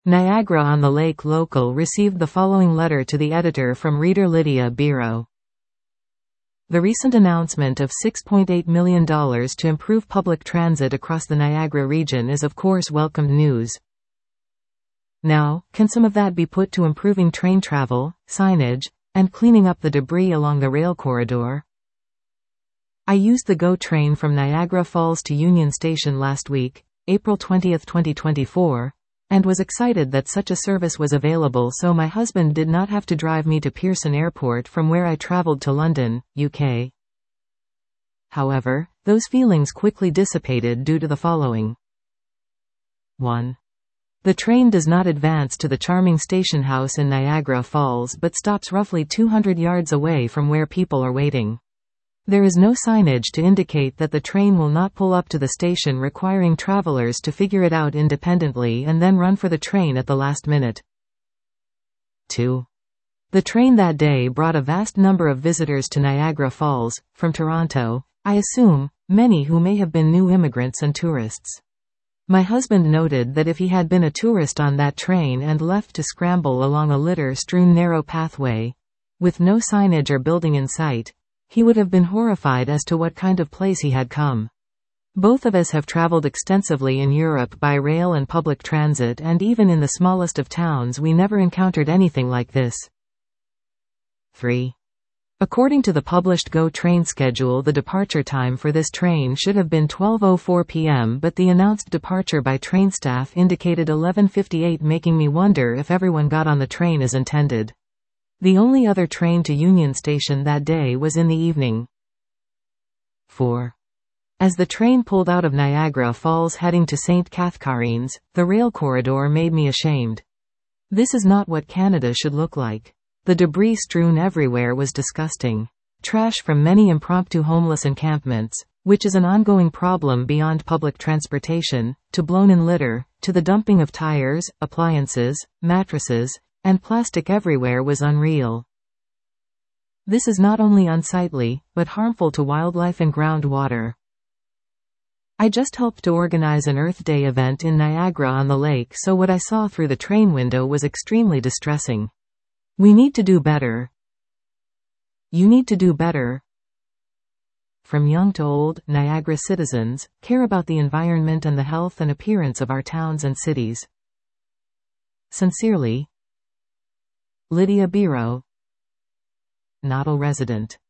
Niagara-on-the-Lake Local received the following letter to the editor from reader Lydia Biro. The recent announcement of $6.8 million to improve public transit across the Niagara region is of course welcomed news. Now, can some of that be put to improving train travel, signage, and cleaning up the debris along the rail corridor? I used the GO train from Niagara Falls to Union Station last week, April 20, 2024, and was excited that such a service was available so my husband did not have to drive me to Pearson Airport from where I traveled to London, UK. However, those feelings quickly dissipated due to the following. 1. The train does not advance to the charming station house in Niagara Falls but stops roughly 200 yards away from where people are waiting. There is no signage to indicate that the train will not pull up to the station, requiring travelers to figure it out independently and then run for the train at the last minute. 2. The train that day brought a vast number of visitors to Niagara Falls, from Toronto, I assume, many who may have been new immigrants and tourists. My husband noted that if he had been a tourist on that train and left to scramble along a litter-strewn narrow pathway, with no signage or building in sight, he would have been horrified as to what kind of place he had come. Both of us have traveled extensively in Europe by rail and public transit, and even in the smallest of towns we never encountered anything like this. 3. According to the published GO train schedule, the departure time for this train should have been 12:04 p.m., but the announced departure by train staff indicated 11:58, making me wonder if everyone got on the train as intended. The only other train to Union Station that day was in the evening. 4. As the train pulled out of Niagara Falls heading to St. Catharines, the rail corridor made me ashamed. This is not what Canada should look like. The debris strewn everywhere was disgusting. Trash from many impromptu homeless encampments, which is an ongoing problem beyond public transportation, to blown-in litter, to the dumping of tires, appliances, mattresses, and plastic everywhere was unreal. This is not only unsightly, but harmful to wildlife and groundwater. I just helped to organize an Earth Day event in Niagara-on-the-Lake, so what I saw through the train window was extremely distressing. We need to do better. You need to do better. From young to old, Niagara citizens care about the environment and the health and appearance of our towns and cities. Sincerely, Lydia Biro, Noddle resident.